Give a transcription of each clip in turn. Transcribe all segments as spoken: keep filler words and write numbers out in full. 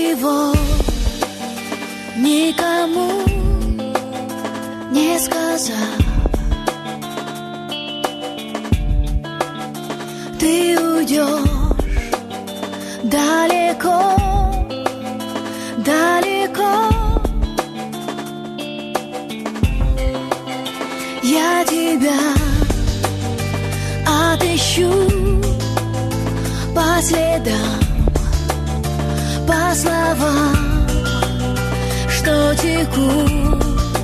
ничего никому не сказав, ты уйдешь далеко, далеко. Я тебя отыщу по следам, по словам, что текут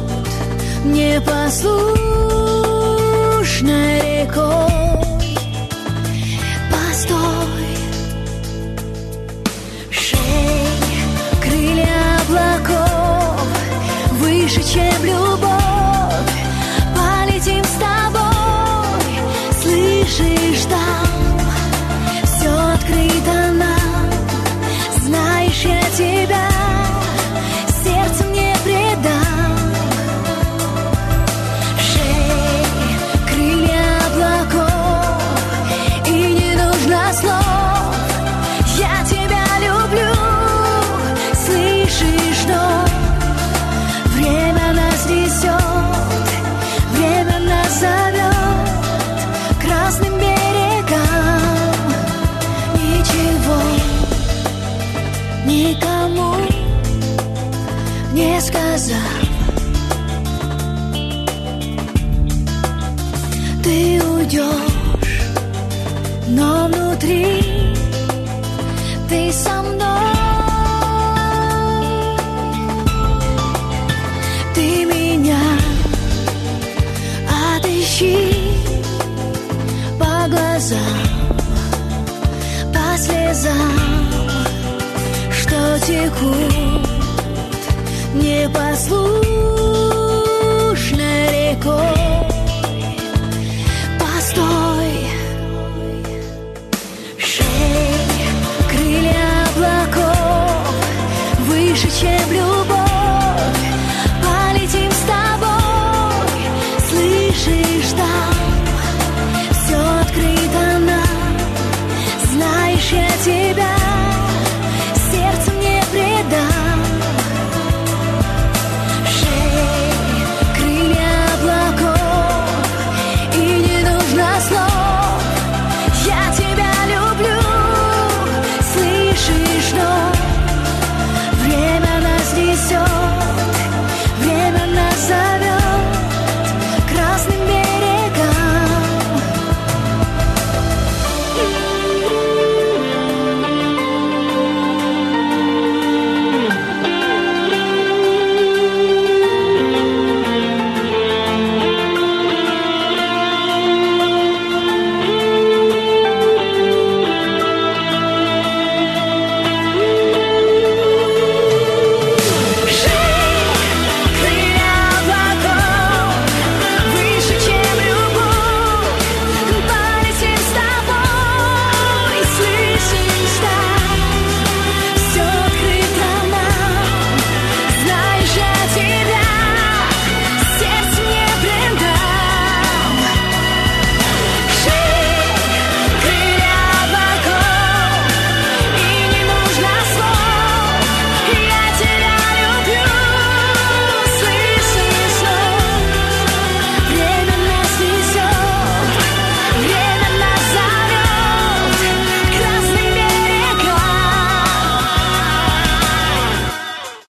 непослушной рекой. Постой, шей, крылья облаков, выше, чем любовь, полетим с тобой. Слышишь, там все открыто нам, знаешь, я тебя сердцем не предам. Шей, крылья облаков, и не нужно слов, я тебя люблю. Слышишь, что время нас несет, время нас зовет к красным берегам. Ничего никому не сказав, ты уйдешь, но внутри ты со мной. Ты меня отыщи по глазам, по слезам, что текут непослушной рекой. Постой, шей, крылья облаков, выше, чем любовь, полетим с тобой. Слышишь, там